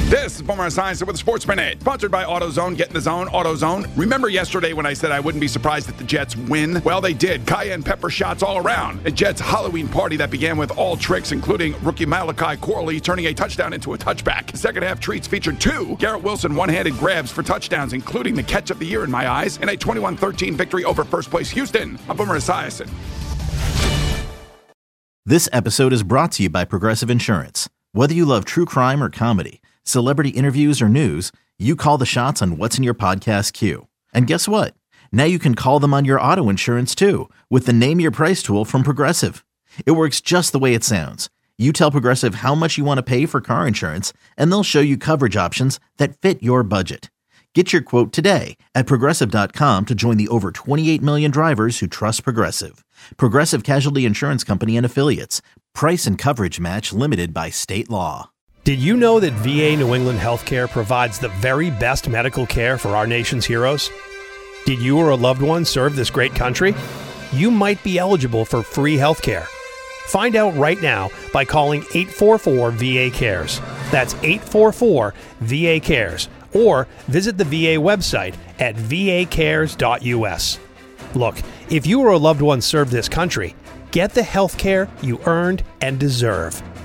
This is Boomer Esiason with the Sports Minute, sponsored by AutoZone. Get in the zone, AutoZone. Remember yesterday when I said I wouldn't be surprised if the Jets win? Well, they did. Cayenne pepper shots all around. A Jets Halloween party that began with all tricks, including rookie Malachi Corley turning a touchdown into a touchback. The second half treats featured 2 Garrett Wilson one-handed grabs for touchdowns, including the catch of the year in my eyes, and a 21-13 victory over first-place Houston. I'm Boomer Esiason. This episode is brought to you by Progressive Insurance. Whether you love true crime or comedy, celebrity interviews or news, you call the shots on what's in your podcast queue. And guess what? Now you can call them on your auto insurance too with the Name Your Price tool from Progressive. It works just the way it sounds. You tell Progressive how much you want to pay for car insurance, and they'll show you coverage options that fit your budget. Get your quote today at Progressive.com to join the over 28 million drivers who trust Progressive. Progressive Casualty Insurance Company and Affiliates. Price and coverage match limited by state law. Did you know that VA New England Healthcare provides the very best medical care for our nation's heroes? Did you or a loved one serve this great country? You might be eligible for free healthcare. Find out right now by calling 844-VA-CARES. That's 844-VA-CARES. Or visit the VA website at vacares.us. Look, if you or a loved one served this country, get the healthcare you earned and deserve.